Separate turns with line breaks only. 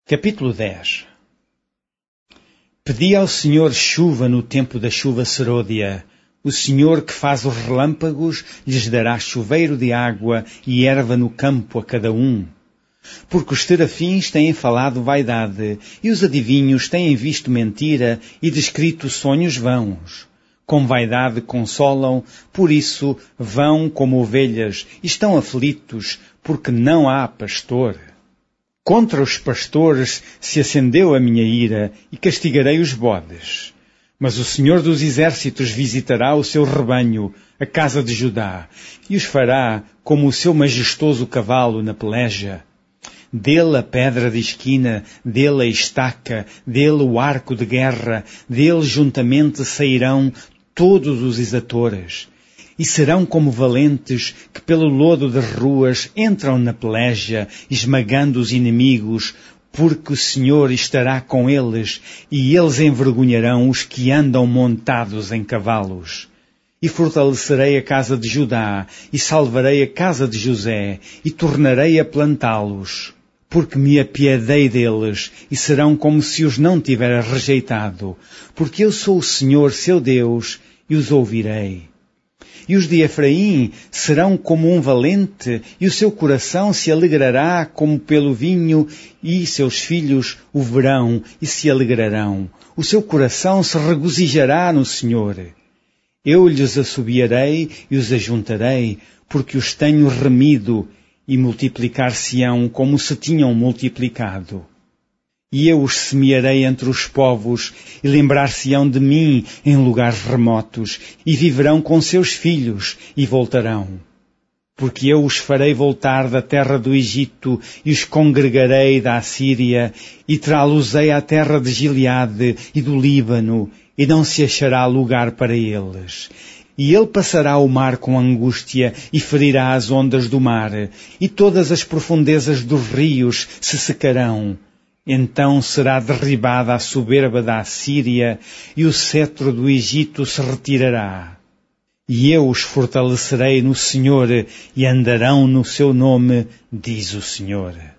Capítulo 10. Pedi ao Senhor chuva no tempo da chuva serôdia. O Senhor que faz os relâmpagos lhes dará chuveiro de água e erva no campo a cada um. Porque os terafins têm falado vaidade, e os adivinhos têm visto mentira e descrito sonhos vãos. Com vaidade consolam, por isso vão como ovelhas, e estão aflitos, porque não há pastor. Contra os pastores se acendeu a minha ira, e castigarei os bodes. Mas o Senhor dos Exércitos visitará o seu rebanho, a casa de Judá, e os fará como o seu majestoso cavalo na peleja. Dele a pedra de esquina, dele a estaca, dele o arco de guerra, dele juntamente sairão todos os exatores. E serão como valentes que pelo lodo das ruas entram na peleja, esmagando os inimigos, porque o Senhor estará com eles, e eles envergonharão os que andam montados em cavalos. E fortalecerei a casa de Judá, e salvarei a casa de José, e tornarei a plantá-los. Porque me apiedei deles, e serão como se os não tivera rejeitado, porque eu sou o Senhor, seu Deus, e os ouvirei. E os de Efraim serão como um valente, e o seu coração se alegrará como pelo vinho, e seus filhos o verão e se alegrarão. O seu coração se regozijará no Senhor. Eu lhes assobiarei e os ajuntarei, porque os tenho remido, e multiplicar-se-ão como se tinham multiplicado. E eu os semearei entre os povos, e lembrar-se-ão de mim em lugares remotos, e viverão com seus filhos, e voltarão. Porque eu os farei voltar da terra do Egito, e os congregarei da Assíria, e trá-los-ei à terra de Gileade e do Líbano, e não se achará lugar para eles. E ele passará o mar com angústia, e ferirá as ondas do mar, e todas as profundezas dos rios se secarão. Então será derribada a soberba da Assíria, e o cetro do Egito se retirará. E eu os fortalecerei no Senhor, e andarão no seu nome, diz o Senhor.